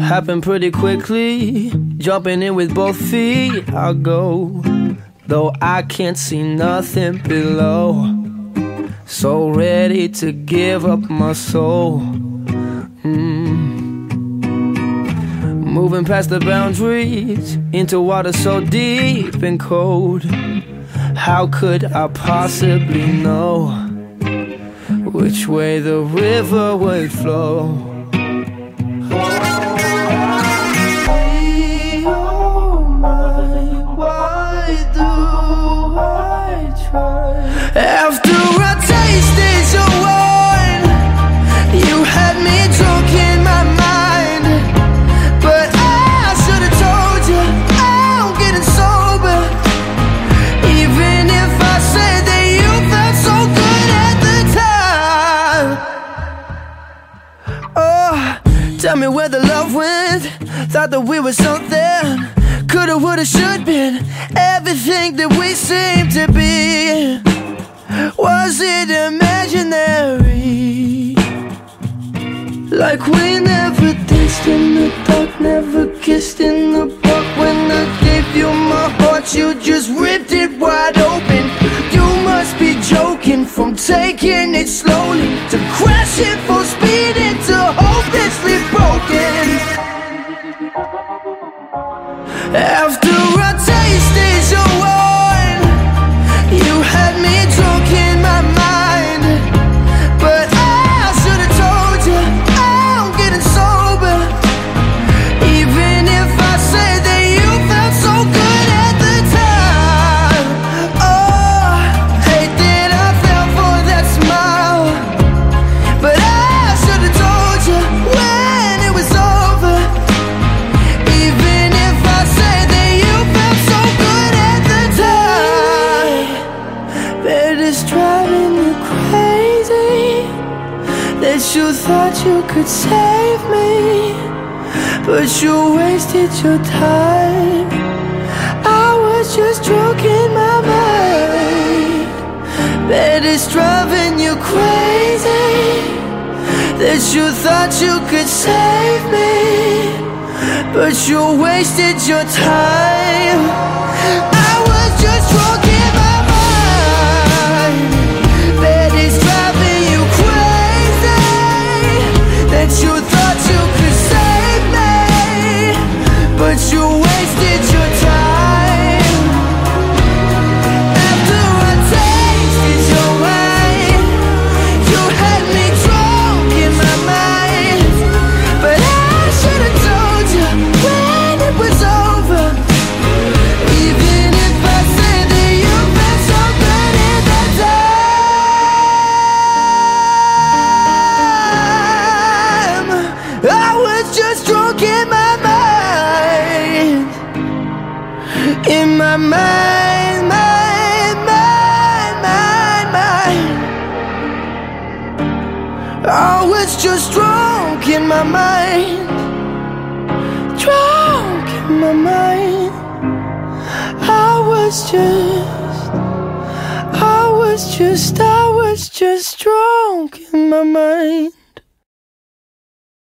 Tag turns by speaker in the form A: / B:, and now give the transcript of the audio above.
A: happened pretty quickly. Jumping in with both feet, I'll go, though I can't see nothing below. So ready to give up my soul. Moving past the boundaries into water so deep and cold. How could I possibly know which way the river would flow? After I tasted your wine, you had me drunk in my mind. But I should've told you I'm getting sober. Even if I said that you felt so good at the time. Oh, tell me where the love went. Thought that we were something. Coulda, woulda, should been everything that we seemed to be. Was it imaginary? Like we never danced in the dark, never kissed in the park. When I gave you my heart, you just ripped it wide open. You must be joking, from taking it slowly to crashing full speed into hopelessly broken. After I tasted your wine, you had me drunk in my mind. But I should've told you I'm getting sober. Even if I said that you felt so good at the time. Oh, hate that I fell for that smile. But I should've told you when it was over. Even if I said that you felt so good at the time. Bet it's driving you crazy that you thought you could save me, but you wasted your time. I was just drunk in my mind. Bet it's driving you crazy that you thought you could save me, but you wasted your time. I was just drunk in my mind. Bet it's driving you crazy that you thought you could save me, but you wasted your time. After I tasted your wine, you had me drunk in my mind. But I should've told you when it was over. Even if I said that you felt so good at that time. I was just drunk in my mind. In my mind, mind. I was just drunk in my mind. Drunk in my mind. I was just drunk in my mind.